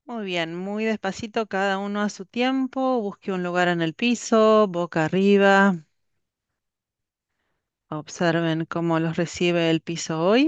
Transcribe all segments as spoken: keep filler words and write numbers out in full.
Muy bien, muy despacito, cada uno a su tiempo. Busque un lugar en el piso, boca arriba. Observen cómo los recibe el piso hoy.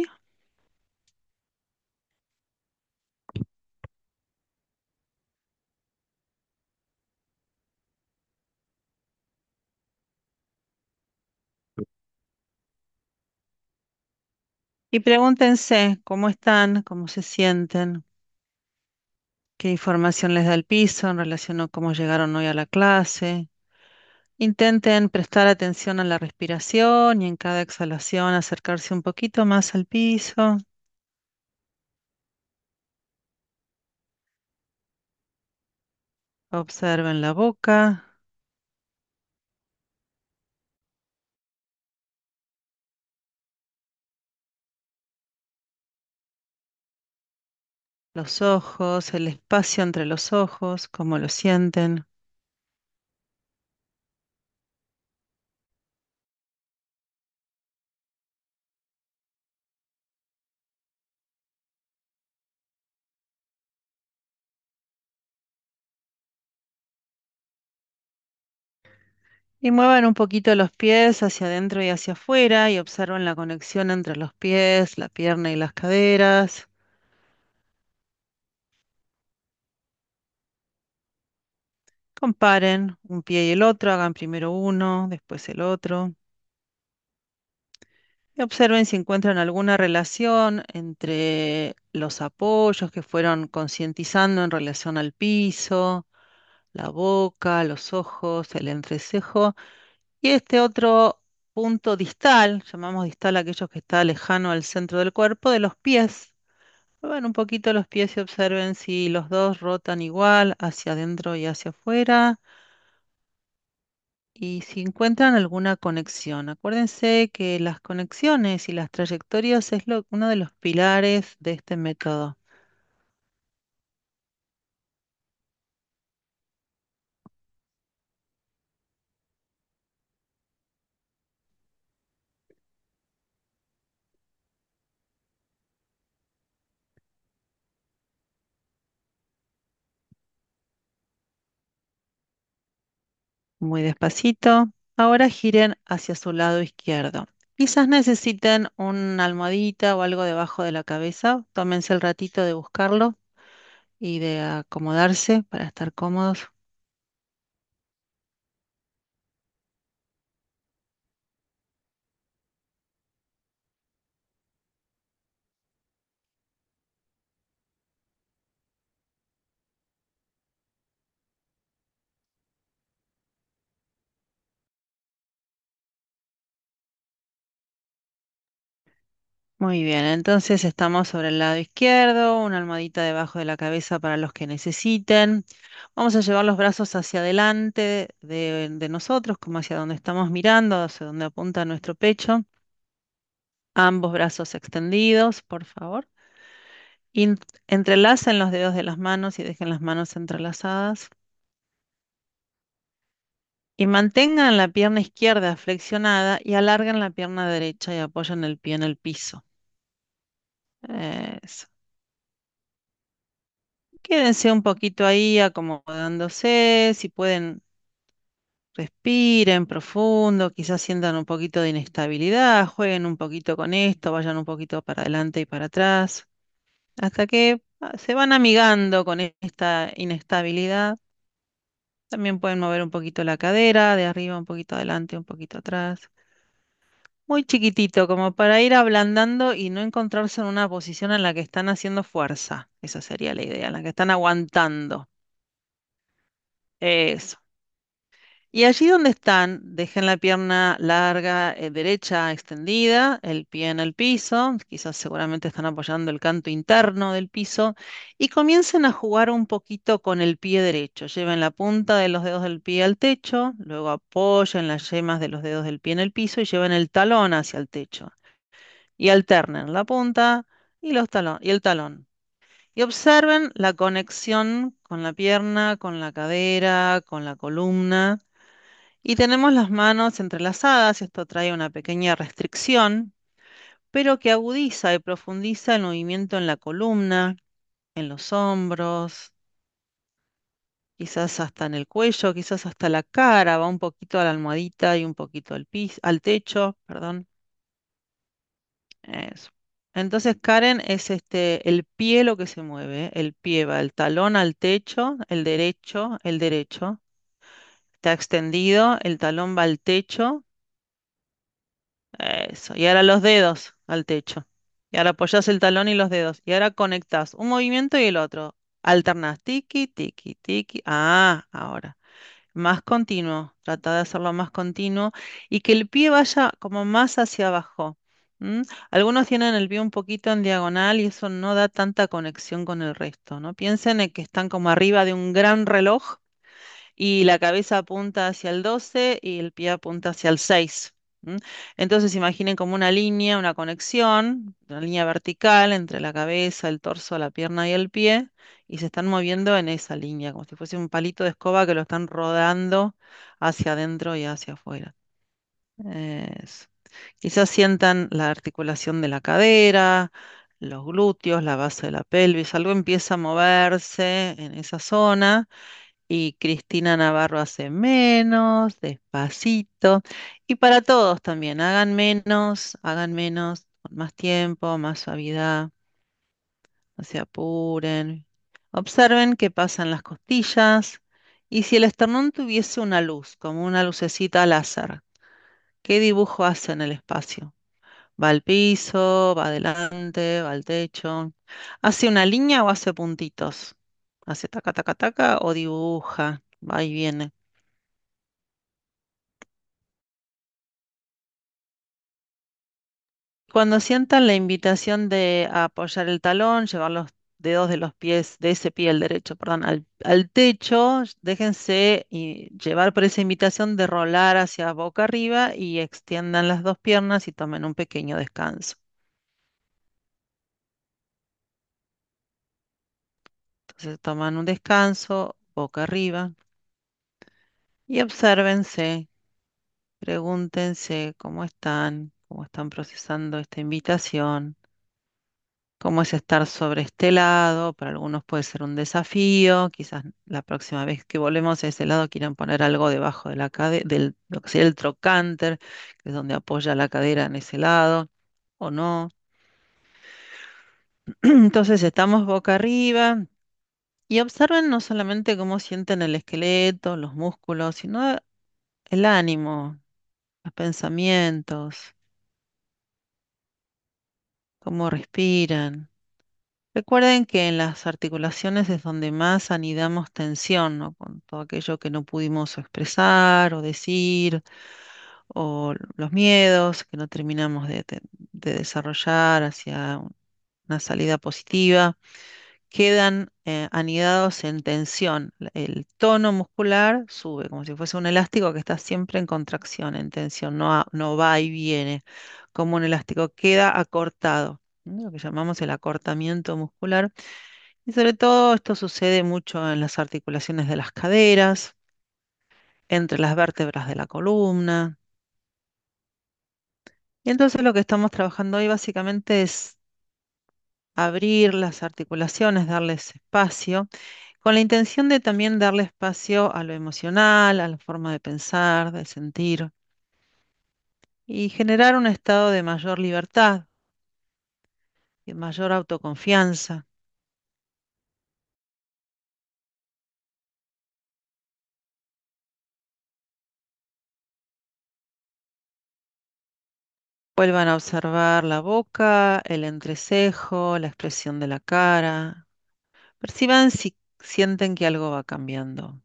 Y pregúntense cómo están, cómo se sienten, qué información les da el piso en relación a cómo llegaron hoy a la clase. Intenten prestar atención a la respiración y en cada exhalación acercarse un poquito más al piso. Observen la boca, los ojos, el espacio entre los ojos, cómo lo sienten. Y muevan un poquito los pies hacia adentro y hacia afuera y observen la conexión entre los pies, la pierna y las caderas. Comparen un pie y el otro, hagan primero uno, después el otro. Y observen si encuentran alguna relación entre los apoyos que fueron concientizando en relación al piso, la boca, los ojos, el entrecejo y este otro punto distal, llamamos distal aquello que está lejano al centro del cuerpo, de los pies. Muevan un poquito los pies y observen si los dos rotan igual hacia adentro y hacia afuera y si encuentran alguna conexión. Acuérdense que las conexiones y las trayectorias es lo- uno de los pilares de este método. Muy despacito. Ahora giren hacia su lado izquierdo. Quizás necesiten una almohadita o algo debajo de la cabeza. Tómense el ratito de buscarlo y de acomodarse para estar cómodos. Muy bien, entonces estamos sobre el lado izquierdo, una almohadita debajo de la cabeza para los que necesiten. Vamos a llevar los brazos hacia adelante de, de nosotros, como hacia donde estamos mirando, hacia donde apunta nuestro pecho. Ambos brazos extendidos, por favor. In- Entrelacen los dedos de las manos y dejen las manos entrelazadas. Y mantengan la pierna izquierda flexionada y alarguen la pierna derecha y apoyen el pie en el piso. Eso. Quédense un poquito ahí acomodándose, si pueden, respiren profundo, quizás sientan un poquito de inestabilidad, jueguen un poquito con esto, vayan un poquito para adelante y para atrás, hasta que ah, se van amigando con e- esta inestabilidad. También pueden mover un poquito la cadera, de arriba un poquito adelante, un poquito atrás. Muy chiquitito, como para ir ablandando y no encontrarse en una posición en la que están haciendo fuerza. Esa sería la idea, en la que están aguantando. Eso. Y allí donde están, dejen la pierna larga, eh, derecha extendida, el pie en el piso, quizás seguramente están apoyando el canto interno del piso, y comiencen a jugar un poquito con el pie derecho. Lleven la punta de los dedos del pie al techo, luego apoyen las yemas de los dedos del pie en el piso y lleven el talón hacia el techo. Y alternen la punta y, los talón, y el talón. Y observen la conexión con la pierna, con la cadera, con la columna. Y tenemos las manos entrelazadas, esto trae una pequeña restricción, pero que agudiza y profundiza el movimiento en la columna, en los hombros. quizás hasta en el cuello, quizás hasta la cara, va un poquito a la almohadita y un poquito al piso, al techo, perdón. Eso. Entonces, Karen, es este el pie lo que se mueve, ¿eh? El pie va el talón al techo, el derecho, el derecho. Está extendido, el talón va al techo. Eso. Y ahora los dedos al techo. Y ahora apoyas el talón y los dedos. Y ahora conectas un movimiento y el otro. Alternás. Tiki, tiki, tiki. Ah, ahora. Más continuo. Trata de hacerlo más continuo y que el pie vaya como más hacia abajo. ¿M? Algunos tienen el pie un poquito en diagonal y eso no da tanta conexión con el resto, ¿no? Piensen en que están como arriba de un gran reloj y la cabeza apunta hacia el doce y el pie apunta hacia el seis. ¿M? Entonces imaginen como una línea, una conexión, una línea vertical entre la cabeza, el torso, la pierna y el pie, y se están moviendo en esa línea, como si fuese un palito de escoba que lo están rodando hacia adentro y hacia afuera. Eso. Quizás sientan la articulación de la cadera, los glúteos, la base de la pelvis, algo empieza a moverse en esa zona y Cristina Navarro hace menos, despacito. Y para todos también, hagan menos, hagan menos, con más tiempo, más suavidad, no se apuren. Observen qué pasa en las costillas y si el esternón tuviese una luz, como una lucecita láser, ¿qué dibujo hace en el espacio? ¿Va al piso, va adelante, va al techo? ¿Hace una línea o hace puntitos? ¿Hace taca, taca, taca o dibuja? Va y viene. Cuando sientan la invitación de apoyar el talón, llevar los dedos de los pies, de ese pie, el derecho, perdón, al, al techo, déjense y llevar por esa invitación de rolar hacia boca arriba y extiendan las dos piernas y tomen un pequeño descanso. Entonces toman un descanso, boca arriba, y obsérvense, pregúntense cómo están, cómo están procesando esta invitación. Cómo es estar sobre este lado, para algunos puede ser un desafío, quizás la próxima vez que volvemos a ese lado quieran poner algo debajo de la cadera, del lo que sería el trocánter, que es donde apoya la cadera en ese lado, o no. Entonces estamos boca arriba y observen no solamente cómo sienten el esqueleto, los músculos, sino el ánimo, los pensamientos, cómo respiran. Recuerden que en las articulaciones es donde más anidamos tensión, ¿no? Con todo aquello que no pudimos expresar o decir, o los miedos que no terminamos de, de- de desarrollar hacia una salida positiva, quedan eh, anidados en tensión. La- El tono muscular sube, como si fuese un elástico que está siempre en contracción, en tensión, no, a- no va y viene, como un elástico, queda acortado, ¿no? Lo que llamamos el acortamiento muscular y sobre todo esto sucede mucho en las articulaciones de las caderas, entre las vértebras de la columna. Y entonces lo que estamos trabajando hoy básicamente es abrir las articulaciones, darles espacio, con la intención de también darle espacio a lo emocional, a la forma de pensar, de sentir, y generar un estado de mayor libertad, de mayor autoconfianza. Vuelvan a observar la boca, el entrecejo, la expresión de la cara. Perciban si sienten que algo va cambiando.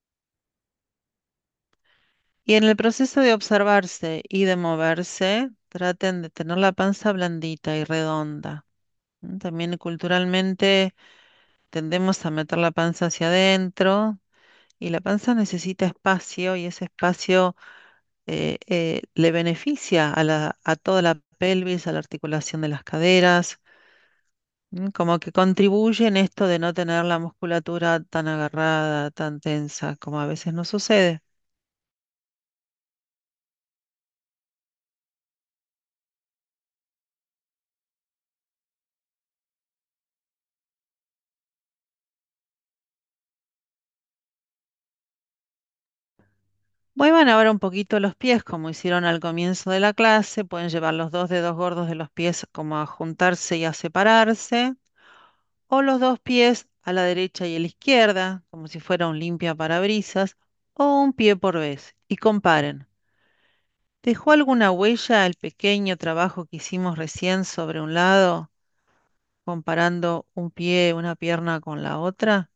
Y en el proceso de observarse y de moverse, traten de tener la panza blandita y redonda. ¿M? También culturalmente tendemos a meter la panza hacia adentro y la panza necesita espacio y ese espacio eh, eh, le beneficia a la- a toda la pelvis, a la articulación de las caderas. ¿M? Como que contribuye en esto de no tener la musculatura tan agarrada, tan tensa, como a veces nos sucede. Muevan ahora un poquito los pies como hicieron al comienzo de la clase. Pueden llevar los dos dedos gordos de los pies como a juntarse y a separarse. O los dos pies a la derecha y a la izquierda, como si fuera un limpia parabrisas. O un pie por vez. Y comparen. ¿Dejó alguna huella el pequeño trabajo que hicimos recién sobre un lado, comparando un pie, una pierna con la otra?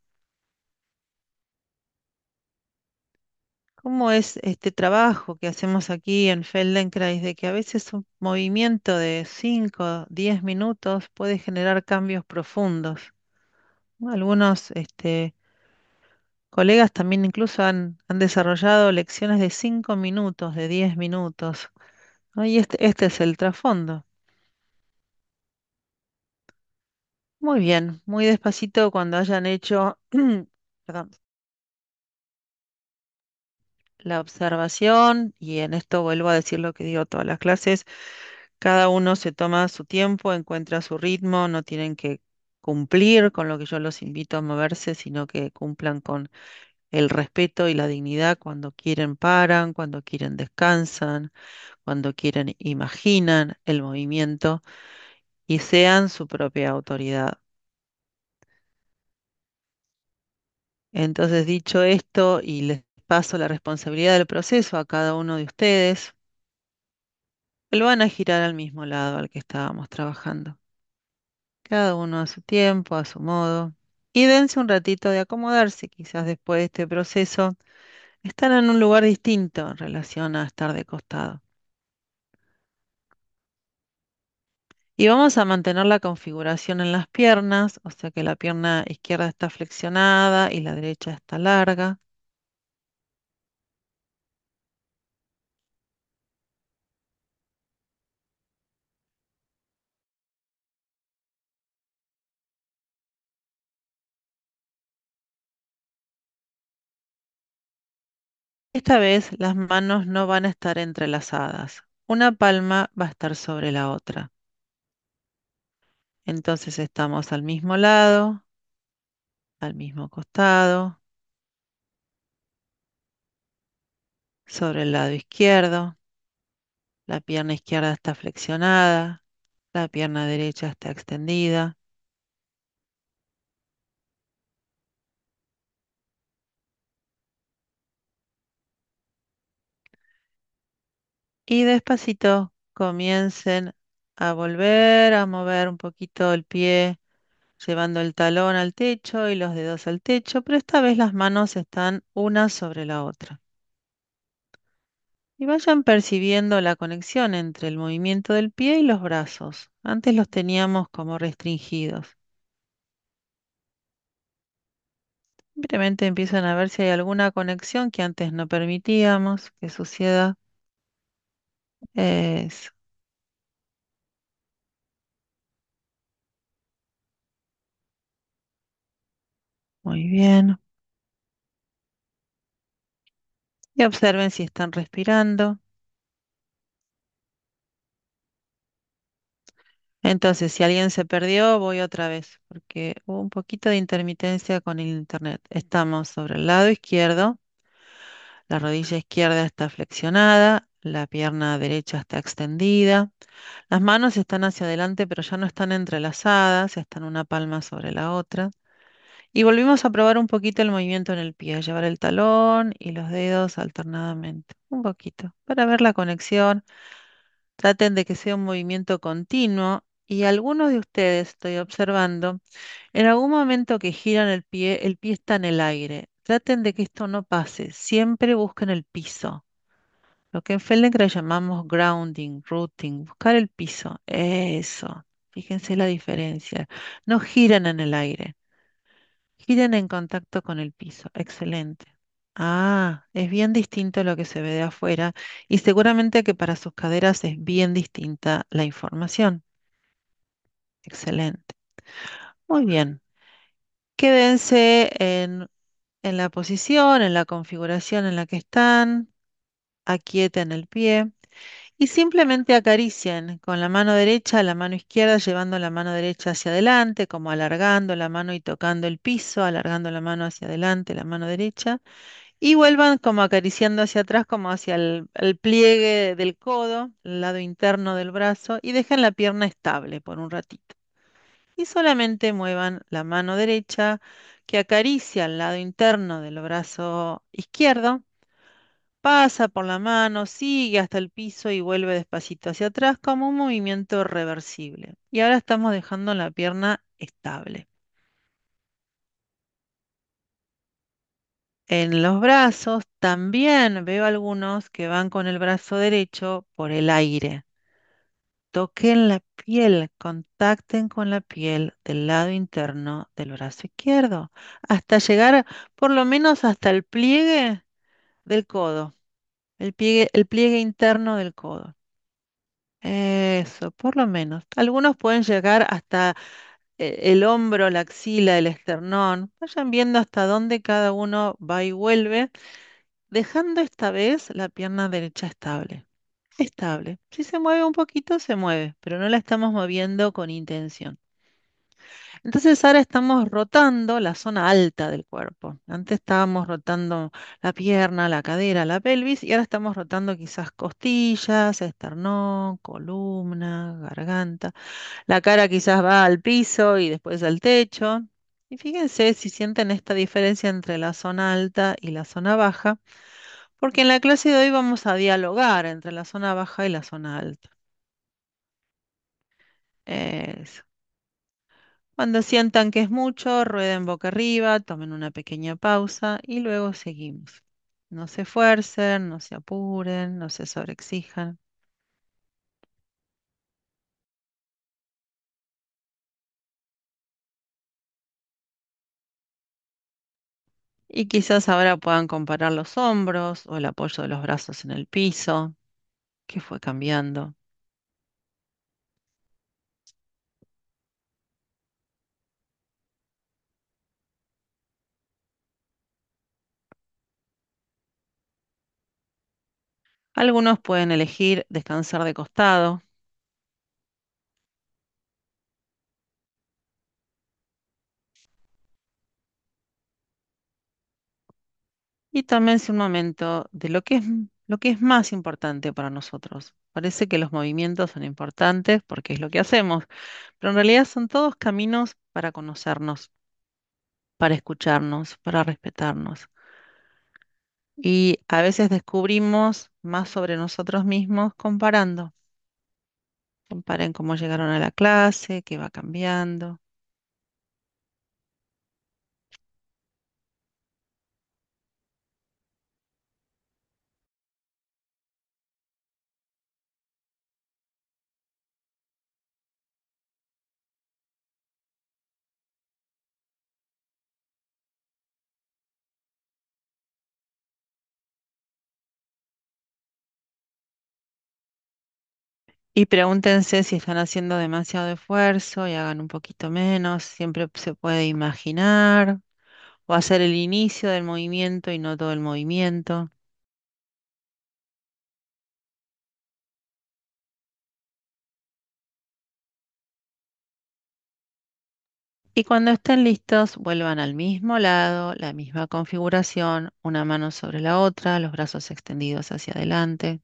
¿Cómo es este trabajo que hacemos aquí en Feldenkrais de que a veces un movimiento de cinco, diez minutos puede generar cambios profundos? Algunos este, colegas también incluso han, han desarrollado lecciones de cinco minutos, de diez minutos, ¿no? Y este, este es el trasfondo. Muy bien, muy despacito cuando hayan hecho, perdón, la observación, y en esto vuelvo a decir lo que digo todas las clases. Cada uno se toma su tiempo, encuentra su ritmo, no tienen que cumplir con lo que yo los invito a moverse, sino que cumplan con el respeto y la dignidad. Cuando quieren paran, cuando quieren descansan, cuando quieren imaginan el movimiento y sean su propia autoridad. Entonces, dicho esto, y les paso la responsabilidad del proceso a cada uno de ustedes, lo van a girar al mismo lado al que estábamos trabajando. Cada uno a su tiempo, a su modo. Y dense un ratito de acomodarse, quizás después de este proceso están en un lugar distinto en relación a estar de costado. Y vamos a mantener la configuración en las piernas, o sea que la pierna izquierda está flexionada y la derecha está larga. Esta vez las manos no van a estar entrelazadas. Una palma va a estar sobre la otra. Entonces estamos al mismo lado, al mismo costado, sobre el lado izquierdo. La pierna izquierda está flexionada, la pierna derecha está extendida. Y despacito comiencen a volver a mover un poquito el pie, llevando el talón al techo y los dedos al techo, pero esta vez las manos están una sobre la otra. Y vayan percibiendo la conexión entre el movimiento del pie y los brazos. Antes los teníamos como restringidos. Simplemente empiezan a ver si hay alguna conexión que antes no permitíamos que suceda. Eso, muy bien. Y observen si están respirando. Entonces, si alguien se perdió, voy otra vez, porque hubo un poquito de intermitencia con el internet. Estamos sobre el lado izquierdo, la rodilla izquierda está flexionada, la pierna derecha está extendida, las manos están hacia adelante, pero ya no están entrelazadas, están una palma sobre la otra. Y volvimos a probar un poquito el movimiento en el pie, llevar el talón y los dedos alternadamente, un poquito, para ver la conexión. Traten de que sea un movimiento continuo y algunos de ustedes, estoy observando, en algún momento que giran el pie, el pie está en el aire. Traten de que esto no pase. Siempre busquen el piso. Lo que en Feldenkrais llamamos grounding, rooting, buscar el piso. Eso. Fíjense la diferencia. No giren en el aire. Giren en contacto con el piso. Excelente. Ah, es bien distinto a lo que se ve de afuera y seguramente que para sus caderas es bien distinta la información. Excelente. Muy bien. Quédense en, en la posición, en la configuración en la que están. Aquieten el pie y simplemente acaricien con la mano derecha la mano izquierda, llevando la mano derecha hacia adelante, como alargando la mano y tocando el piso, alargando la mano hacia adelante, la mano derecha. Y vuelvan como acariciando hacia atrás, como hacia el, el pliegue del codo, el lado interno del brazo, y dejen la pierna estable por un ratito. Y solamente muevan la mano derecha que acaricia el lado interno del brazo izquierdo, pasa por la mano, sigue hasta el piso y vuelve despacito hacia atrás como un movimiento reversible. Y ahora estamos dejando la pierna estable. En los brazos también veo algunos que van con el brazo derecho por el aire. Toquen la piel, contacten con la piel del lado interno del brazo izquierdo, hasta llegar por lo menos hasta el pliegue del codo, el pliegue, el pliegue interno del codo. Eso, por lo menos. Algunos pueden llegar hasta eh, el hombro, la axila, el esternón. Vayan viendo hasta dónde cada uno va y vuelve, dejando esta vez la pierna derecha estable. Estable. Si se mueve un poquito, se mueve, pero no la estamos moviendo con intención. Entonces ahora estamos rotando la zona alta del cuerpo. Antes estábamos rotando la pierna, la cadera, la pelvis y ahora estamos rotando quizás costillas, esternón, columna, garganta. La cara quizás va al piso y después al techo. Y fíjense si sienten esta diferencia entre la zona alta y la zona baja, porque en la clase de hoy vamos a dialogar entre la zona baja y la zona alta. Eso. Cuando sientan que es mucho, rueden boca arriba, tomen una pequeña pausa y luego seguimos. No se esfuercen, no se apuren, no se sobreexijan. Y quizás ahora puedan comparar los hombros o el apoyo de los brazos en el piso, que fue cambiando. Algunos pueden elegir descansar de costado y tómense un momento de lo que es, lo que es más importante para nosotros. Parece que los movimientos son importantes porque es lo que hacemos, pero en realidad son todos caminos para conocernos, para escucharnos, para respetarnos. Y a veces descubrimos más sobre nosotros mismos comparando. Comparen cómo llegaron a la clase, qué va cambiando. Y pregúntense si están haciendo demasiado esfuerzo y hagan un poquito menos. Siempre se puede imaginar o hacer el inicio del movimiento y no todo el movimiento. Y cuando estén listos, vuelvan al mismo lado, la misma configuración, una mano sobre la otra, los brazos extendidos hacia adelante.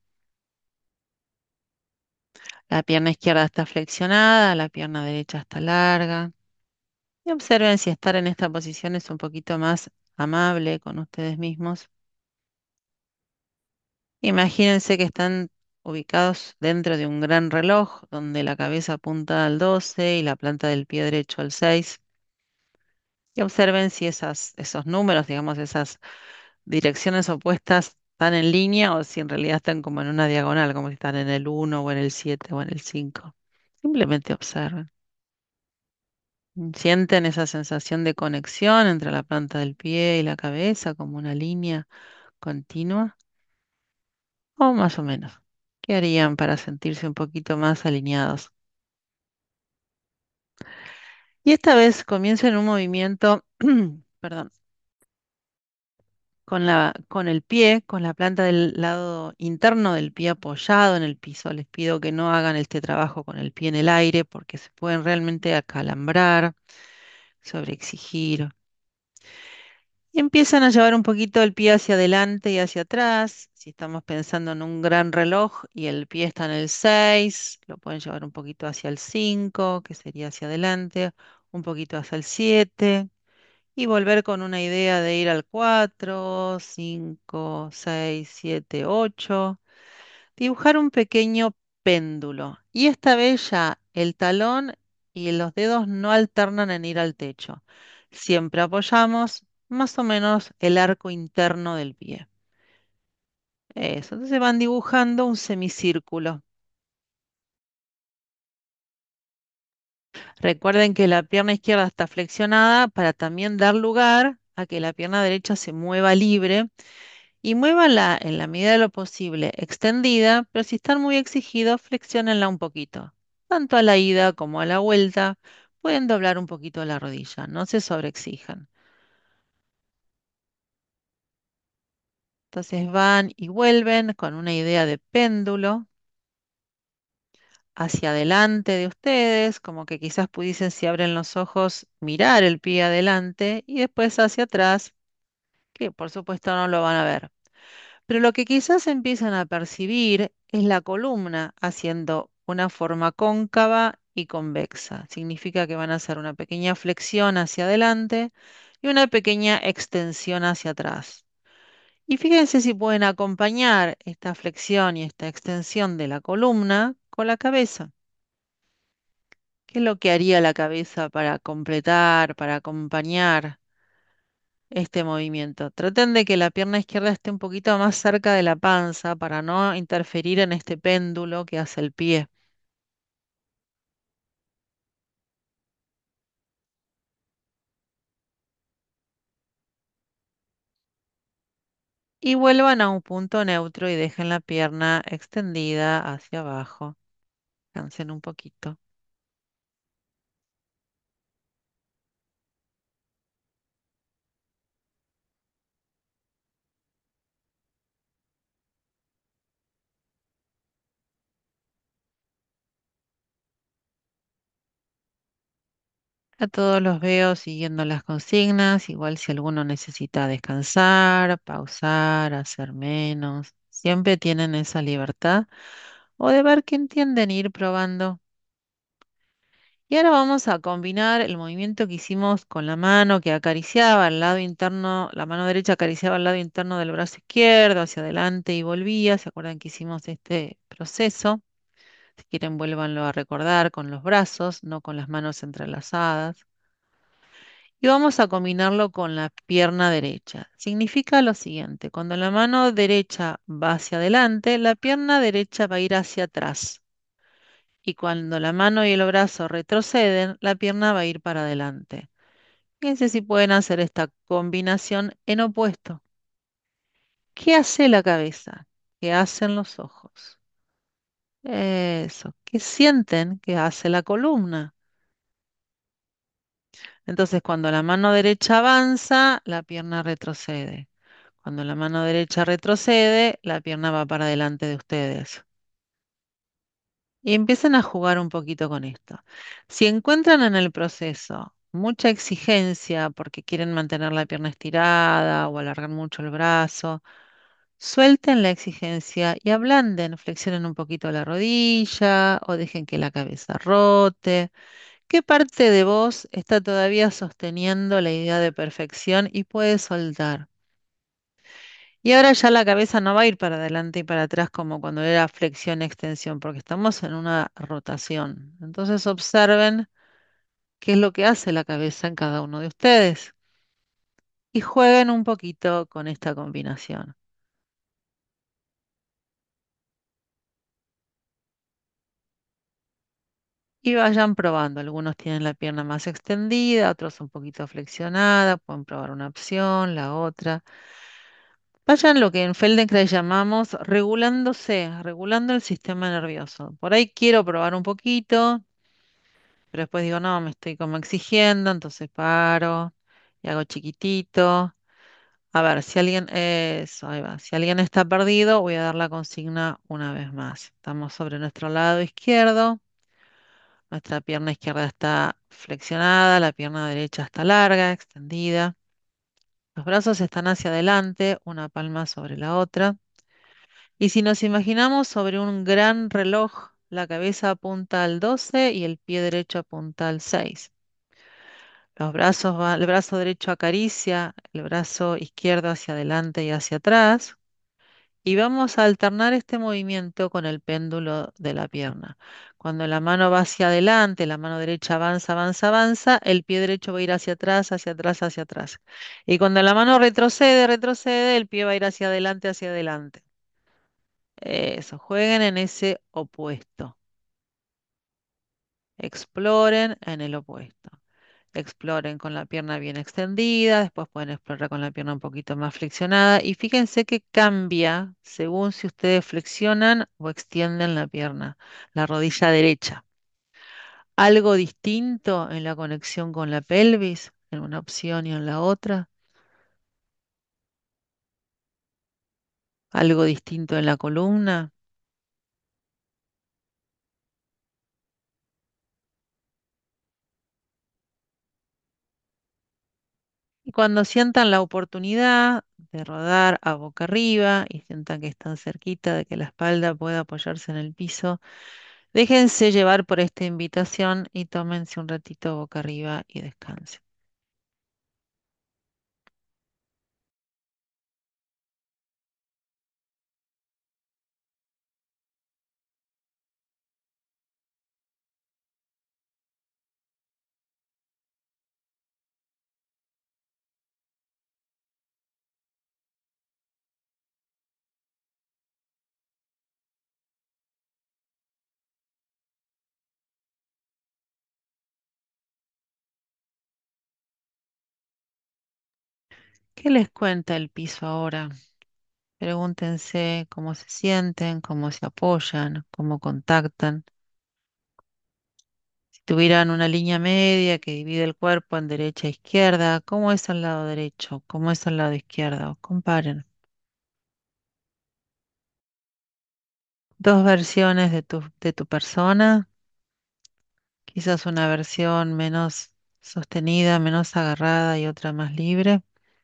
La pierna izquierda está flexionada, la pierna derecha está larga. Y observen si estar en esta posición es un poquito más amable con ustedes mismos. Imagínense que están ubicados dentro de un gran reloj donde la cabeza apunta al doce y la planta del pie derecho al seis. Y observen si esas, esos números, digamos, esas direcciones opuestas están en línea o si en realidad están como en una diagonal, como si están en el uno o en el siete o en el cinco. Simplemente observen. Sienten esa sensación de conexión entre la planta del pie y la cabeza como una línea continua o más o menos. ¿Qué harían para sentirse un poquito más alineados? Y esta vez comiencen un movimiento, perdón, con la, con el pie, con la planta del lado interno del pie apoyado en el piso. Les pido que no hagan este trabajo con el pie en el aire porque se pueden realmente acalambrar, sobreexigir. Y empiezan a llevar un poquito el pie hacia adelante y hacia atrás. Si estamos pensando en un gran reloj y el pie está en el seis, lo pueden llevar un poquito hacia el cinco, que sería hacia adelante, un poquito hacia el siete, y volver con una idea de ir al cuatro, cinco, seis, siete, ocho. Dibujar un pequeño péndulo. Y esta vez ya el talón y los dedos no alternan en ir al techo. Siempre apoyamos más o menos el arco interno del pie. Eso. Entonces van dibujando un semicírculo. Recuerden que la pierna izquierda está flexionada para también dar lugar a que la pierna derecha se mueva libre y muévanla en la medida de lo posible extendida, pero si están muy exigidos, flexiónenla un poquito. Tanto a la ida como a la vuelta, pueden doblar un poquito la rodilla, no se sobreexijan. Entonces van y vuelven con una idea de péndulo hacia adelante de ustedes, como que quizás pudiesen, si abren los ojos, mirar el pie adelante y después hacia atrás, que por supuesto no lo van a ver. Pero lo que quizás empiezan a percibir es la columna haciendo una forma cóncava y convexa. Significa que van a hacer una pequeña flexión hacia adelante y una pequeña extensión hacia atrás. Y fíjense si pueden acompañar esta flexión y esta extensión de la columna con la cabeza. ¿Qué es lo que haría la cabeza para completar, para acompañar este movimiento? Traten de que la pierna izquierda esté un poquito más cerca de la panza para no interferir en este péndulo que hace el pie. Y vuelvan a un punto neutro y dejen la pierna extendida hacia abajo. Cansen un poquito. A todos los veo siguiendo las consignas, igual si alguno necesita descansar, pausar, hacer menos, siempre tienen esa libertad o de ver qué entienden, ir probando. Y ahora vamos a combinar el movimiento que hicimos con la mano que acariciaba el lado interno, la mano derecha acariciaba el lado interno del brazo izquierdo hacia adelante y volvía. ¿Se acuerdan que hicimos este proceso? Si quieren, vuélvanlo a recordar con los brazos, no con las manos entrelazadas. Y vamos a combinarlo con la pierna derecha. Significa lo siguiente, cuando la mano derecha va hacia adelante, la pierna derecha va a ir hacia atrás. Y cuando la mano y el brazo retroceden, la pierna va a ir para adelante. Fíjense si pueden hacer esta combinación en opuesto. ¿Qué hace la cabeza? ¿Qué hacen los ojos? Eso. ¿Qué sienten que hace la columna? Entonces, cuando la mano derecha avanza, la pierna retrocede. Cuando la mano derecha retrocede, la pierna va para adelante de ustedes. Y empiezan a jugar un poquito con esto. Si encuentran en el proceso mucha exigencia porque quieren mantener la pierna estirada o alargar mucho el brazo, suelten la exigencia y ablanden, flexionen un poquito la rodilla o dejen que la cabeza rote. ¿Qué parte de vos está todavía sosteniendo la idea de perfección y puede soltar? Y ahora ya la cabeza no va a ir para adelante y para atrás como cuando era flexión-extensión, porque estamos en una rotación. Entonces observen qué es lo que hace la cabeza en cada uno de ustedes y jueguen un poquito con esta combinación. Y vayan probando. Algunos tienen la pierna más extendida, otros un poquito flexionada. Pueden probar una opción, la otra. Vayan lo que en Feldenkrais llamamos regulándose, regulando el sistema nervioso. Por ahí quiero probar un poquito, pero después digo, no, me estoy como exigiendo, entonces paro y hago chiquitito. A ver, si alguien, eso, ahí va. Si alguien está perdido, voy a dar la consigna una vez más. Estamos sobre nuestro lado izquierdo. Nuestra pierna izquierda está flexionada, la pierna derecha está larga, extendida. Los brazos están hacia adelante, una palma sobre la otra. Y si nos imaginamos sobre un gran reloj, la cabeza apunta al doce y el pie derecho apunta al seis. Los brazos va- el brazo derecho acaricia el brazo izquierdo hacia adelante y hacia atrás. Y vamos a alternar este movimiento con el péndulo de la pierna. Cuando la mano va hacia adelante, la mano derecha avanza, avanza, avanza, el pie derecho va a ir hacia atrás, hacia atrás, hacia atrás. Y cuando la mano retrocede, retrocede, el pie va a ir hacia adelante, hacia adelante. Eso, jueguen en ese opuesto. Exploren en el opuesto. Exploren con la pierna bien extendida, después pueden explorar con la pierna un poquito más flexionada y fíjense que cambia según si ustedes flexionan o extienden la pierna, la rodilla derecha. Algo distinto en la conexión con la pelvis, en una opción y en la otra. Algo distinto en la columna. Y cuando sientan la oportunidad de rodar a boca arriba y sientan que están cerquita de que la espalda pueda apoyarse en el piso, déjense llevar por esta invitación y tómense un ratito boca arriba y descansen. ¿Qué les cuenta el piso ahora? Pregúntense cómo se sienten, cómo se apoyan, cómo contactan. Si tuvieran una línea media que divide el cuerpo en derecha e izquierda, ¿cómo es al lado derecho? ¿Cómo es al lado izquierdo? Comparen. Dos versiones de tu, de tu persona, quizás una versión menos sostenida, menos agarrada y otra más libre.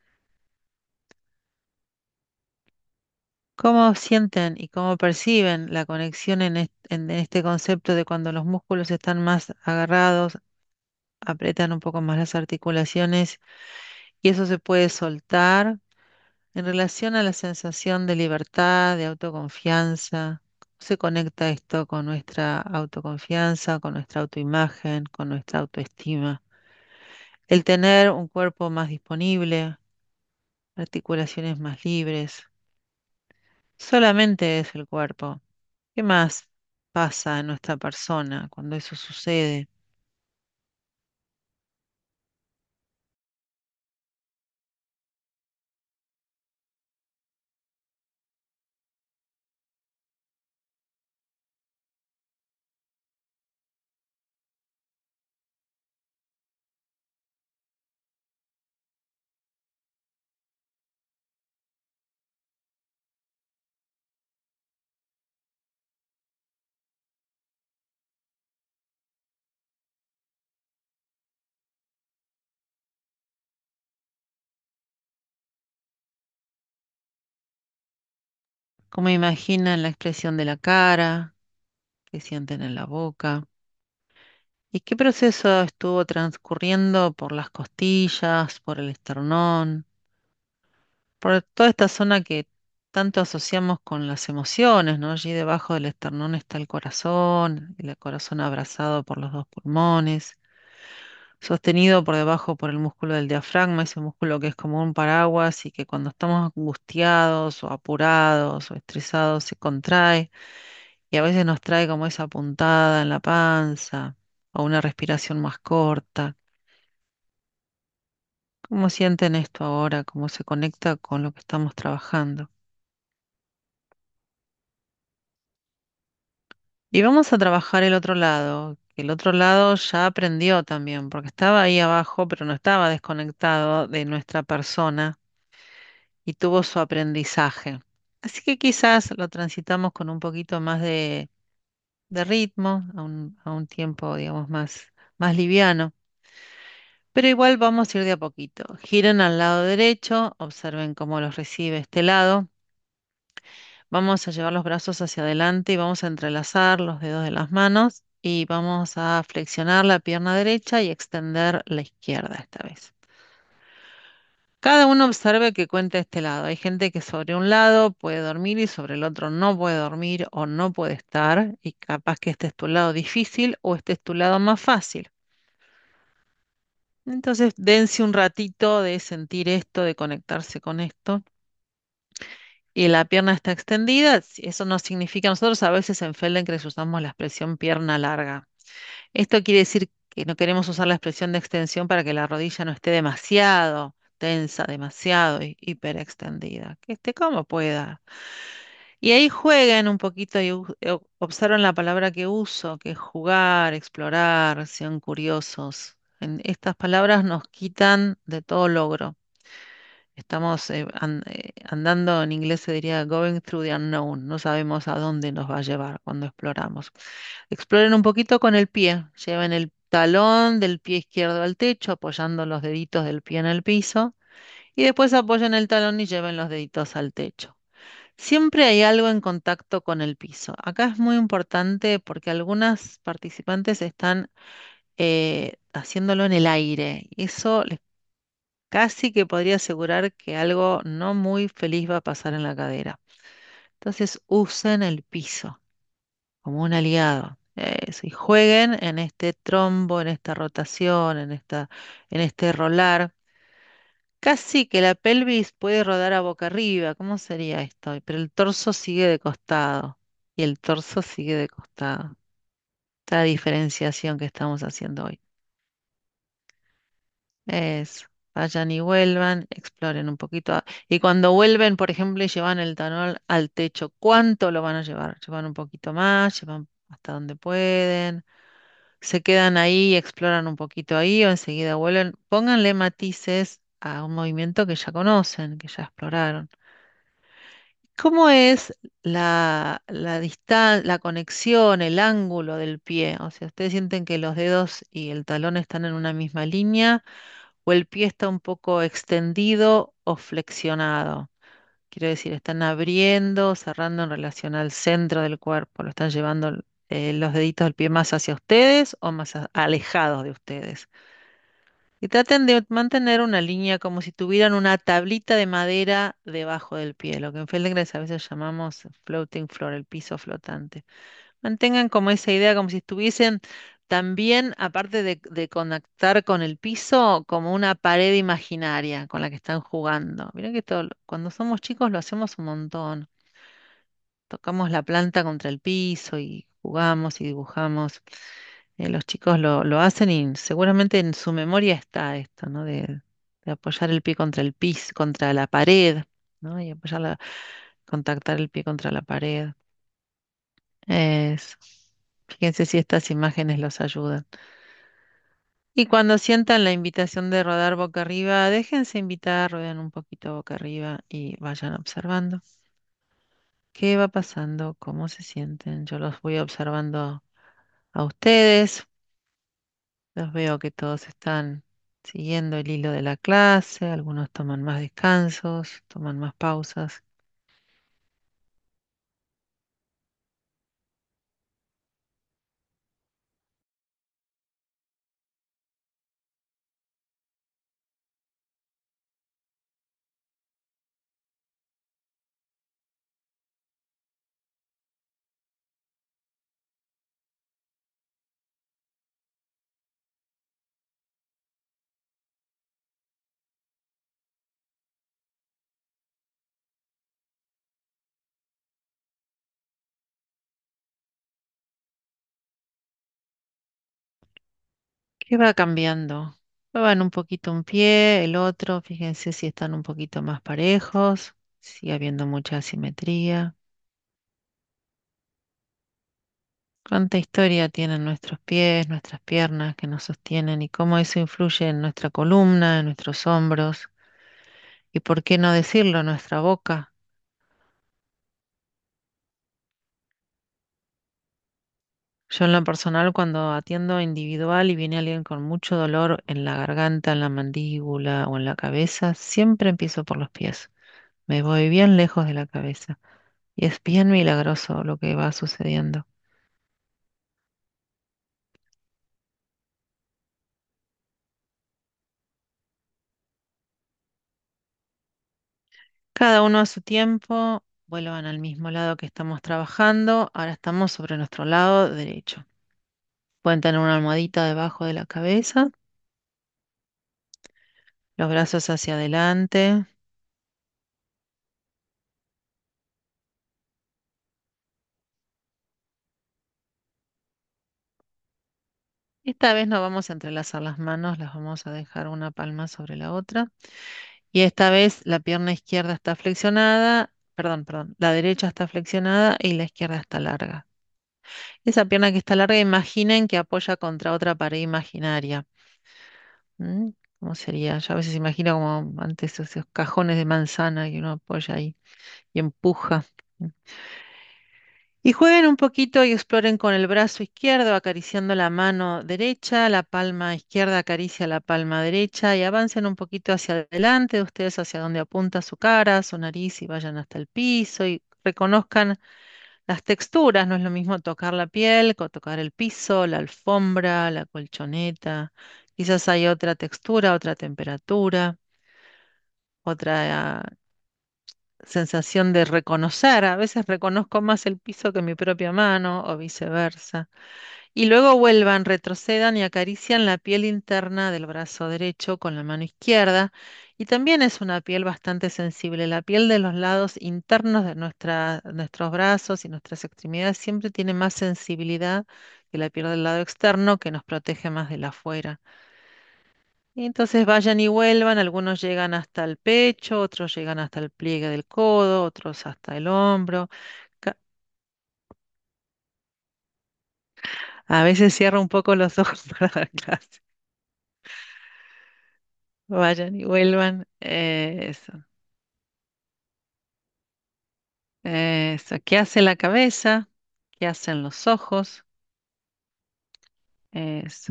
¿Cómo sienten y cómo perciben la conexión en, est- en este concepto de cuando los músculos están más agarrados, apretan un poco más las articulaciones y eso se puede soltar en relación a la sensación de libertad, de autoconfianza? ¿Cómo se conecta esto con nuestra autoconfianza, con nuestra autoimagen, con nuestra autoestima? El tener un cuerpo más disponible, articulaciones más libres, solamente es el cuerpo. ¿Qué más pasa en nuestra persona cuando eso sucede? ¿Cómo imaginan la expresión de la cara? ¿Qué sienten en la boca? ¿Y qué proceso estuvo transcurriendo por las costillas, por el esternón, por toda esta zona que tanto asociamos con las emociones, ¿no? Allí debajo del esternón está el corazón, el corazón abrazado por los dos pulmones, sostenido por debajo por el músculo del diafragma, ese músculo que es como un paraguas y que cuando estamos angustiados o apurados o estresados se contrae y a veces nos trae como esa puntada en la panza o una respiración más corta. ¿Cómo sienten esto ahora? ¿Cómo se conecta con lo que estamos trabajando? Y vamos a trabajar el otro lado, que el otro lado ya aprendió también, porque estaba ahí abajo, pero no estaba desconectado de nuestra persona y tuvo su aprendizaje. Así que quizás lo transitamos con un poquito más de, de ritmo, a un, a un tiempo, digamos, más, más liviano. Pero igual vamos a ir de a poquito. Giren al lado derecho, observen cómo los recibe este lado. Vamos a llevar los brazos hacia adelante y vamos a entrelazar los dedos de las manos y vamos a flexionar la pierna derecha y extender la izquierda esta vez. Cada uno observe que cuenta este lado. Hay gente que sobre un lado puede dormir y sobre el otro no puede dormir o no puede estar y capaz que este es tu lado difícil o este es tu lado más fácil. Entonces, dense un ratito de sentir esto, de conectarse con esto. Y la pierna está extendida. si- Eso no significa, nosotros a veces en Feldenkrais usamos la expresión pierna larga. Esto quiere decir que no queremos usar la expresión de extensión para que la rodilla no esté demasiado tensa, demasiado hi- hiperextendida, que esté como pueda. Y ahí jueguen un poquito y u- eh, observen la palabra que uso, que es jugar, explorar, sean curiosos. En estas palabras nos quitan de todo logro. Estamos eh, an- eh, andando, en inglés se diría going through the unknown. No sabemos a dónde nos va a llevar cuando exploramos. Exploren un poquito con el pie. Lleven el talón del pie izquierdo al techo, apoyando los deditos del pie en el piso. Y después apoyen el talón y lleven los deditos al techo. Siempre hay algo en contacto con el piso. Acá es muy importante porque algunas participantes están eh, haciéndolo en el aire. Eso les casi que podría asegurar que algo no muy feliz va a pasar en la cadera. Entonces usen el piso como un aliado. Eso, y jueguen en este trombo, en esta rotación, en esta, en este rolar. Casi que la pelvis puede rodar a boca arriba. ¿Cómo sería esto? Pero el torso sigue de costado. Y el torso sigue de costado. Esta diferenciación que estamos haciendo hoy. Es, vayan y vuelvan, exploren un poquito. a- Y cuando vuelven, por ejemplo, y llevan el talón al techo, ¿cuánto lo van a llevar? ¿Llevan un poquito más? ¿Llevan hasta donde pueden? ¿Se quedan ahí, exploran un poquito ahí o enseguida vuelven? Pónganle matices a un movimiento que ya conocen, que ya exploraron. ¿Cómo es la, la distancia, la conexión, el ángulo del pie? O sea, ¿ustedes sienten que los dedos y el talón están en una misma línea o el pie está un poco extendido o flexionado? Quiero decir, ¿están abriendo, cerrando en relación al centro del cuerpo? ¿Lo están llevando eh, los deditos del pie más hacia ustedes o más a- alejados de ustedes? Y traten de mantener una línea como si tuvieran una tablita de madera debajo del pie, lo que en Feldenkrais a veces llamamos floating floor, el piso flotante. Mantengan como esa idea, como si estuviesen también, aparte de, de conectar con el piso, como una pared imaginaria con la que están jugando. Miren que todo, cuando somos chicos lo hacemos un montón. Tocamos la planta contra el piso y jugamos y dibujamos. Eh, los chicos lo, lo hacen y seguramente en su memoria está esto, ¿no? De, de apoyar el pie contra el piso, contra la pared, ¿no? Y apoyar la- contactar el pie contra la pared. Es, fíjense si estas imágenes los ayudan. Y cuando sientan la invitación de rodar boca arriba, déjense invitar, rueden un poquito boca arriba y vayan observando qué va pasando, cómo se sienten. Yo los voy observando a ustedes. Los veo que todos están siguiendo el hilo de la clase, algunos toman más descansos, toman más pausas. ¿Qué va cambiando? Muevan un poquito un pie, el otro, fíjense si están un poquito más parejos, sigue habiendo mucha asimetría. ¿Cuánta historia tienen nuestros pies, nuestras piernas que nos sostienen y cómo eso influye en nuestra columna, en nuestros hombros? ¿Y por qué no decirlo, nuestra boca? Yo en lo personal, cuando atiendo individual y viene alguien con mucho dolor en la garganta, en la mandíbula o en la cabeza, siempre empiezo por los pies. Me voy bien lejos de la cabeza. Y es bien milagroso lo que va sucediendo. Cada uno a su tiempo, vuelvan al mismo lado que estamos trabajando. Ahora estamos sobre nuestro lado derecho. Pueden tener una almohadita debajo de la cabeza, los brazos hacia adelante. Esta vez no vamos a entrelazar las manos, las vamos a dejar una palma sobre la otra. Y esta vez la pierna izquierda está flexionada, perdón, perdón, la derecha está flexionada y la izquierda está larga. Esa pierna que está larga, imaginen que apoya contra otra pared imaginaria. ¿Mm? ¿Cómo sería? Yo a veces imagino como antes esos cajones de manzana que uno apoya ahí y empuja. ¿Mm? Y jueguen un poquito y exploren con el brazo izquierdo, acariciando la mano derecha, la palma izquierda acaricia la palma derecha y avancen un poquito hacia adelante, ustedes hacia donde apunta su cara, su nariz y vayan hasta el piso y reconozcan las texturas. No es lo mismo tocar la piel, que tocar el piso, la alfombra, la colchoneta. Quizás hay otra textura, otra temperatura, otra sensación de reconocer. A veces reconozco más el piso que mi propia mano o viceversa. Y luego vuelvan, retrocedan y acarician la piel interna del brazo derecho con la mano izquierda. Y también es una piel bastante sensible. La piel de los lados internos de nuestra- nuestros brazos y nuestras extremidades siempre tiene más sensibilidad que la piel del lado externo que nos protege más de la afuera. Y entonces vayan y vuelvan, algunos llegan hasta el pecho, otros llegan hasta el pliegue del codo, otros hasta el hombro. Ca- A veces cierro un poco los ojos para dar clase. Vayan y vuelvan. Eso, eso. ¿Qué hace la cabeza? ¿Qué hacen los ojos? Eso.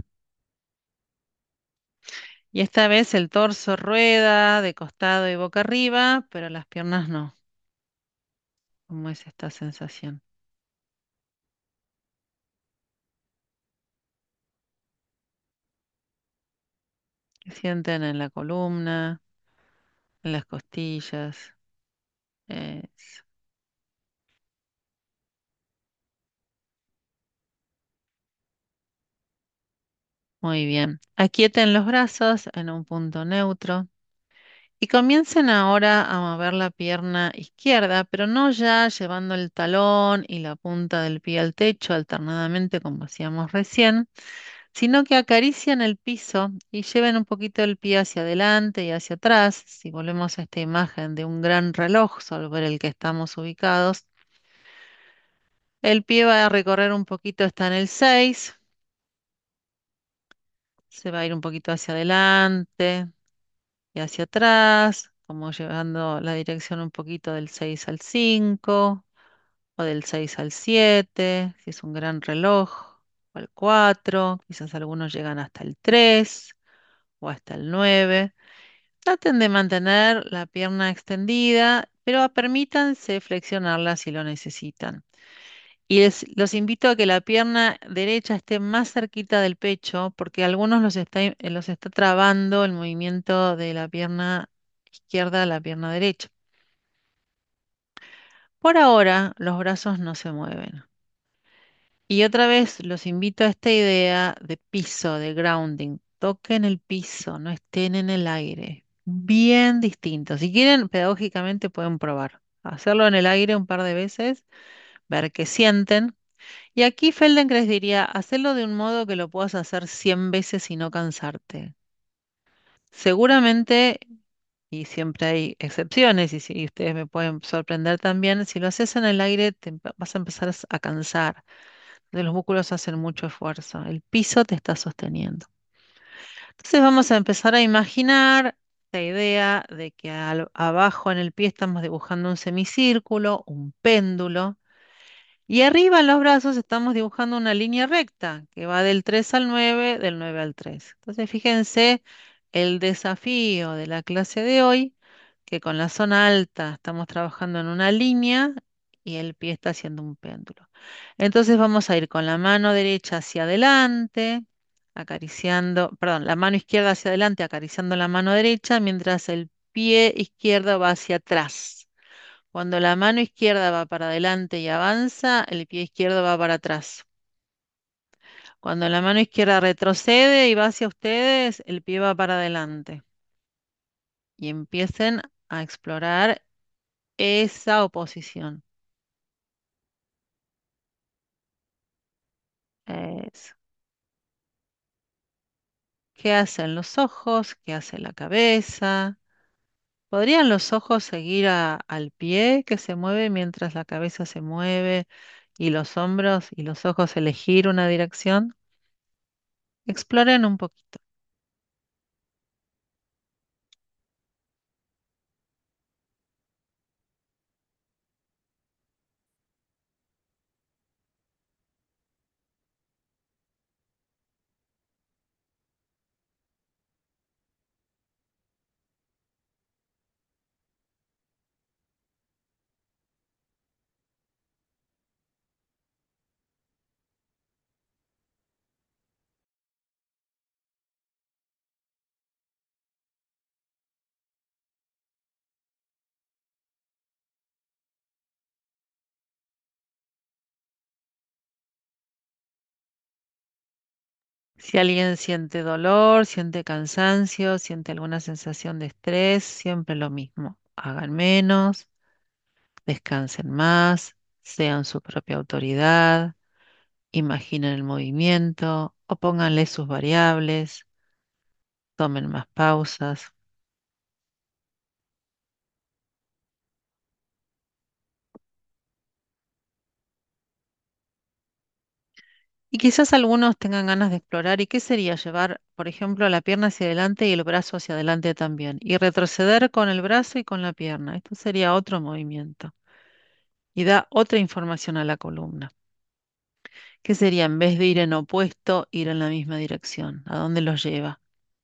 Y esta vez el torso rueda de costado y boca arriba, pero las piernas no. ¿Cómo es esta sensación? ¿Qué sienten en la columna, en las costillas? Eso. Muy bien. Aquieten los brazos en un punto neutro y comiencen ahora a mover la pierna izquierda, pero no ya llevando el talón y la punta del pie al techo alternadamente como hacíamos recién, sino que acarician el piso y lleven un poquito el pie hacia adelante y hacia atrás. Si volvemos a esta imagen de un gran reloj sobre el que estamos ubicados, el pie va a recorrer un poquito, está en el seis, se va a ir un poquito hacia adelante y hacia atrás, como llevando la dirección un poquito del seis al cinco o del seis al siete si es un gran reloj, o al cuatro, quizás algunos llegan hasta el tres o hasta el nueve. Traten de mantener la pierna extendida, pero permítanse flexionarla si lo necesitan. Y les- los invito a que la pierna derecha esté más cerquita del pecho, porque a algunos los está, eh, los está trabando el movimiento de la pierna izquierda a la pierna derecha. Por ahora, los brazos no se mueven. Y otra vez los invito a esta idea de piso, de grounding. Toquen el piso, no estén en el aire. Bien distinto. Si quieren, pedagógicamente pueden probar. Hacerlo en el aire un par de veces, ver qué sienten. Y aquí Feldenkrais diría, hacerlo de un modo que lo puedas hacer cien veces y no cansarte. Seguramente, y siempre hay excepciones, y si ustedes me pueden sorprender también, si lo haces en el aire te empe- vas a empezar a s- a cansar, de los músculos hacen mucho esfuerzo, el piso te está sosteniendo. Entonces vamos a empezar a imaginar la idea de que al- abajo en el pie estamos dibujando un semicírculo, un péndulo, Y arriba en los brazos estamos dibujando una línea recta que va del tres al nueve, del nueve al tres. Entonces, fíjense el desafío de la clase de hoy, que con la zona alta estamos trabajando en una línea y el pie está haciendo un péndulo. Entonces vamos a ir con la mano derecha hacia adelante, acariciando, perdón, la mano izquierda hacia adelante, acariciando la mano derecha, mientras el pie izquierdo va hacia atrás. Cuando la mano izquierda va para adelante y avanza, el pie izquierdo va para atrás. Cuando la mano izquierda retrocede y va hacia ustedes, el pie va para adelante. Y empiecen a explorar esa oposición. Eso. ¿Qué hacen los ojos? ¿Qué hace la cabeza? ¿Podrían los ojos seguir a- al pie que se mueve mientras la cabeza se mueve y los hombros y los ojos elegir una dirección? Exploren un poquito. Si alguien siente dolor, siente cansancio, siente alguna sensación de estrés, siempre lo mismo. Hagan menos, descansen más, sean su propia autoridad, imaginen el movimiento o pónganle sus variables, tomen más pausas. Y quizás algunos tengan ganas de explorar. ¿Y qué sería llevar, por ejemplo, la pierna hacia adelante y el brazo hacia adelante también? Y retroceder con el brazo y con la pierna. Esto sería otro movimiento. Y da otra información a la columna. ¿Qué sería en vez de ir en opuesto, ir en la misma dirección? ¿A dónde los lleva?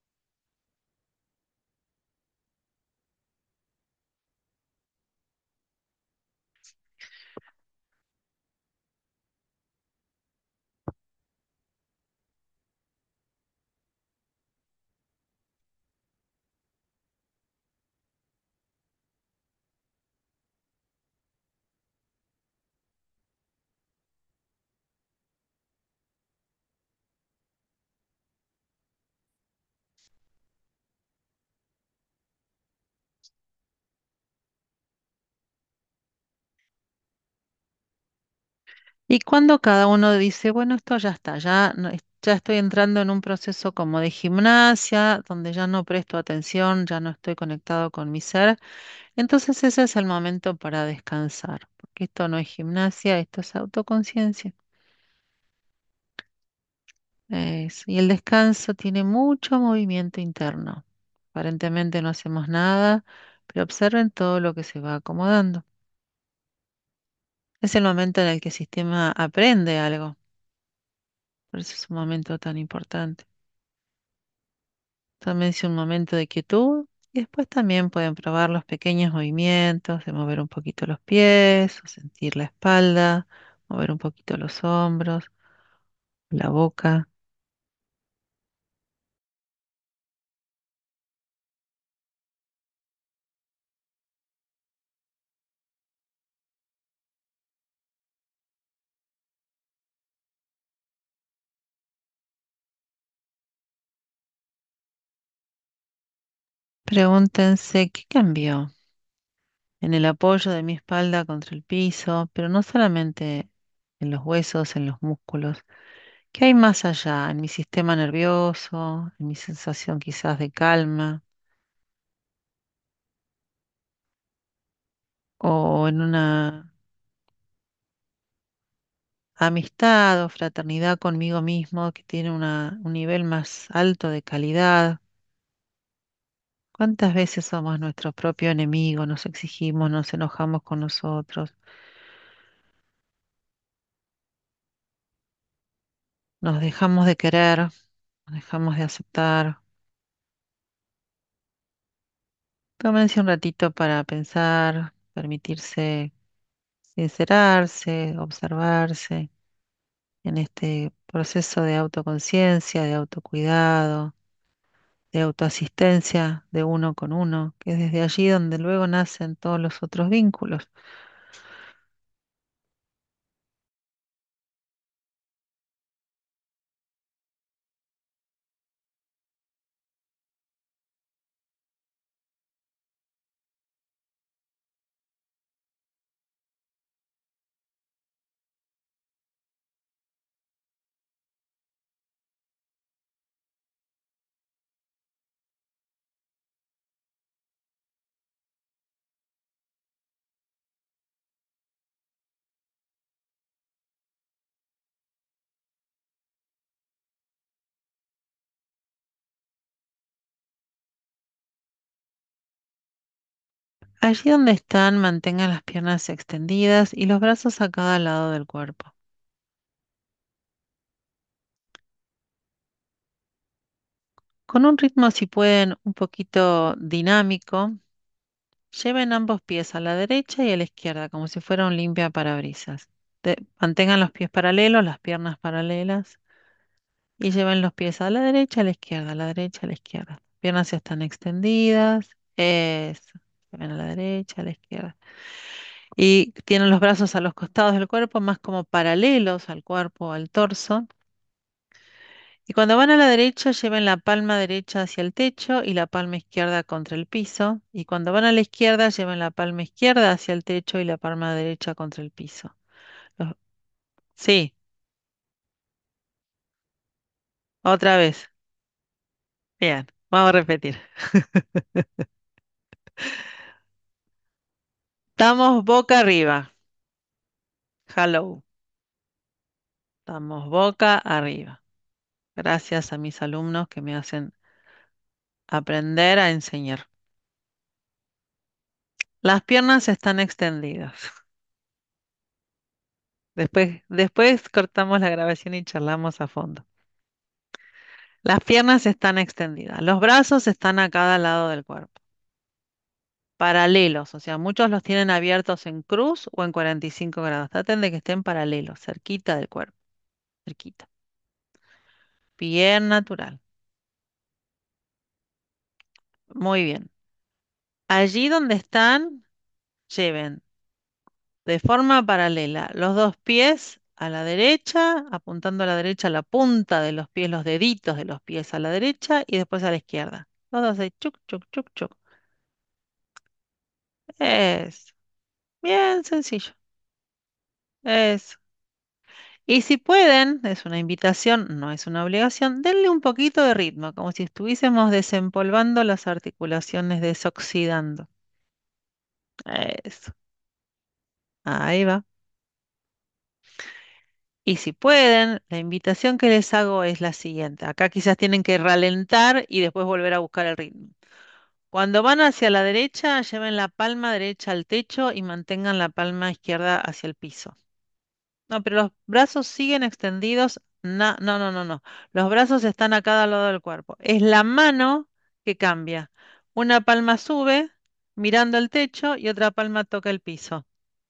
Y cuando cada uno dice, bueno, esto ya está, ya, no- es- ya estoy entrando en un proceso como de gimnasia, donde ya no presto atención, ya no estoy conectado con mi ser, entonces ese es el momento para descansar, porque esto no es gimnasia, esto es autoconciencia. Es- y el descanso tiene mucho movimiento interno. Aparentemente no hacemos nada, pero observen todo lo que se va acomodando. Es el momento en el que el sistema aprende algo. Por eso es un momento tan importante. Tómense un momento de quietud y después también pueden probar los pequeños movimientos de mover un poquito los pies o sentir la espalda, mover un poquito los hombros, la boca. Pregúntense qué cambió en el apoyo de mi espalda contra el piso, pero no solamente en los huesos, en los músculos. ¿Qué hay más allá? En mi sistema nervioso, en mi sensación quizás de calma o en una amistad o fraternidad conmigo mismo que tiene una- un nivel más alto de calidad. ¿Cuántas veces somos nuestro propio enemigo? Nos exigimos, nos enojamos con nosotros. Nos dejamos de querer, nos dejamos de aceptar. Tómense un ratito para pensar, permitirse sincerarse, observarse en este proceso de autoconciencia, de autocuidado, de autoasistencia de uno con uno, que es desde allí donde luego nacen todos los otros vínculos. Allí donde están, mantengan las piernas extendidas y los brazos a cada lado del cuerpo. Con un ritmo, si pueden, un poquito dinámico, lleven ambos pies a la derecha y a la izquierda, como si fuera un limpia parabrisas. De- mantengan los pies paralelos, las piernas paralelas, y lleven los pies a la derecha, a la izquierda, a la derecha, a la izquierda. Piernas están extendidas. Eso. Lleven a la derecha, a la izquierda. Y tienen los brazos a los costados del cuerpo, más como paralelos al cuerpo, al torso. Y cuando van a la derecha, lleven la palma derecha hacia el techo y la palma izquierda contra el piso. Y cuando van a la izquierda, lleven la palma izquierda hacia el techo y la palma derecha contra el piso. Los- Sí, otra vez. Bien, vamos a repetir. Estamos boca arriba. Hello. Estamos boca arriba. Gracias a mis alumnos que me hacen aprender a enseñar. Las piernas están extendidas. Después, después cortamos la grabación y charlamos a fondo. Las piernas están extendidas. Los brazos están a cada lado del cuerpo. Paralelos, o sea, muchos los tienen abiertos en cruz o en cuarenta y cinco grados. Traten de que estén paralelos, cerquita del cuerpo, cerquita. Bien natural. Muy bien. Allí donde están, lleven de forma paralela los dos pies a la derecha, apuntando a la derecha la punta de los pies, los deditos de los pies a la derecha y después a la izquierda. Los dos ahí, chuc, chuc, chuc, chuc. Es bien sencillo. Es. Y si pueden, es una invitación, no es una obligación, denle un poquito de ritmo, como si estuviésemos desempolvando las articulaciones, desoxidando. Eso. Ahí va. Y si pueden, la invitación que les hago es la siguiente. Acá quizás tienen que ralentar y después volver a buscar el ritmo. Cuando van hacia la derecha, lleven la palma derecha al techo y mantengan la palma izquierda hacia el piso. No, pero los brazos siguen extendidos. Na- No, no, no, no. Los brazos están a cada lado del cuerpo. Es la mano que cambia. Una palma sube mirando el techo y otra palma toca el piso.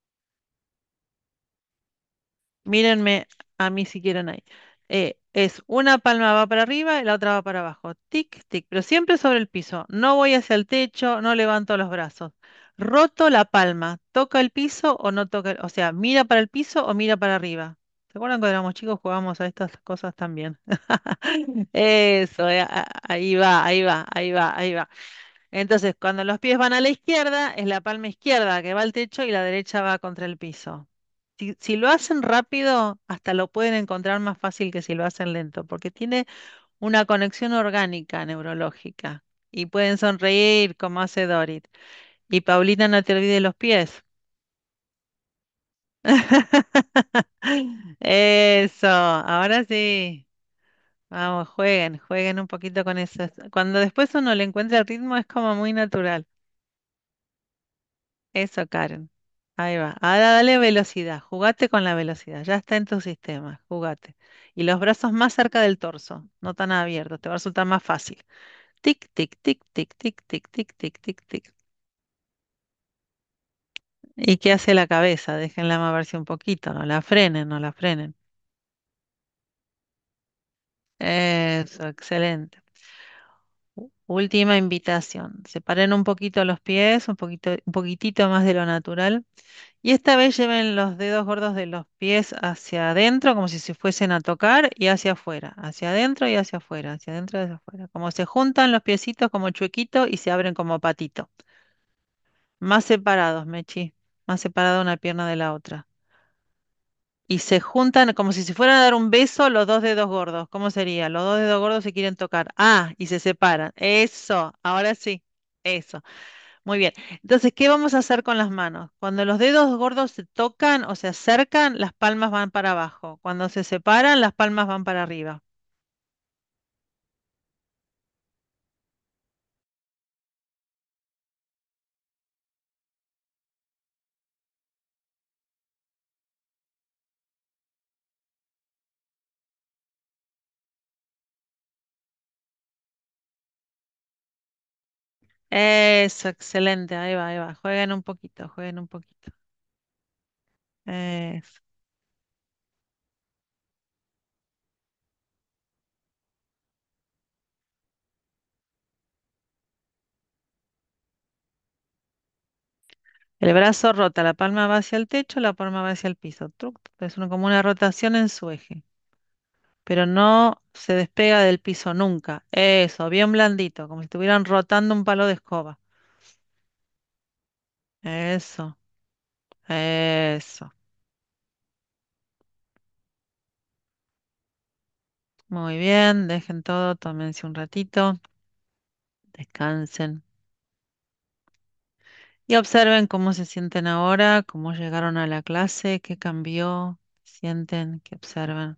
Mírenme a mí si quieren ahí. Eh, es una palma va para arriba y la otra va para abajo. Tic, tic, pero siempre sobre el piso. No voy hacia el techo, no levanto los brazos. Roto la palma. ¿Toca el piso o no toca? el- O sea, mira para el piso o mira para arriba. ¿Se acuerdan cuando éramos chicos jugábamos a estas cosas también? Eso, eh, a- ahí va, ahí va, ahí va, ahí va. Entonces, cuando los pies van a la izquierda, es la palma izquierda que va al techo y la derecha va contra el piso. Si, si lo hacen rápido, hasta lo pueden encontrar más fácil que si lo hacen lento, porque tiene una conexión orgánica, neurológica. Y pueden sonreír como hace Dorit. Y Paulina, no te olvides los pies. Eso, ahora sí. Vamos, jueguen, jueguen un poquito con eso. Cuando después uno le encuentra el ritmo es como muy natural. Eso, Karen. Ahí va. Ahora dale velocidad. Jugate con la velocidad. Ya está en tu sistema. Jugate. y los brazos más cerca del torso, no tan abiertos, te va a resultar más fácil. Tic, tic, tic, tic, tic, tic, tic, tic, tic, tic. ¿Y qué hace la cabeza? Déjenla moverse un poquito, no la frenen, no la frenen. Eso, excelente. U- Última invitación. Separen un poquito los pies, un poquito, un poquitito más de lo natural. Y esta vez lleven los dedos gordos de los pies hacia adentro, como si se fuesen a tocar, y hacia afuera. Hacia adentro y hacia afuera, hacia adentro y hacia afuera. Como se juntan los piecitos como chuequito y se abren como patito. Más separados, Mechi. Más separada una pierna de la otra. Y se juntan como si se fueran a dar un beso los dos dedos gordos. ¿Cómo sería? Los dos dedos gordos se quieren tocar. Ah, y se separan. Eso, ahora sí. Eso. Muy bien. Entonces, ¿qué vamos a hacer con las manos? Cuando los dedos gordos se tocan o se acercan, las palmas van para abajo. Cuando se separan, las palmas van para arriba. Eso, excelente. Ahí va, ahí va. Jueguen un poquito, jueguen un poquito. Eso. El brazo rota, la palma va hacia el techo, la palma va hacia el piso. Truc, es una, como una rotación en su eje, pero no se despega del piso nunca. Eso, bien blandito, como si estuvieran rotando un palo de escoba. Eso, eso. Muy bien, dejen todo, tómense un ratito, descansen y observen cómo se sienten ahora, cómo llegaron a la clase, qué cambió, sienten, qué observan.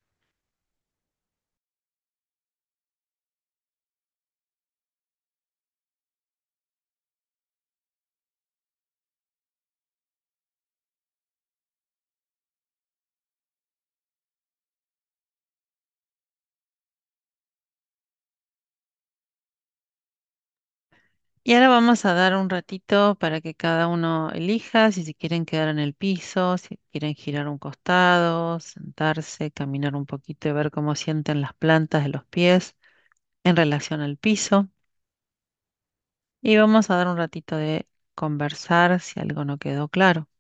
Y ahora vamos a dar un ratito para que cada uno elija si se quieren quedar en el piso, si quieren girar un costado, sentarse, caminar un poquito y ver cómo sienten las plantas de los pies en relación al piso. Y vamos a dar un ratito de conversar si algo no quedó claro.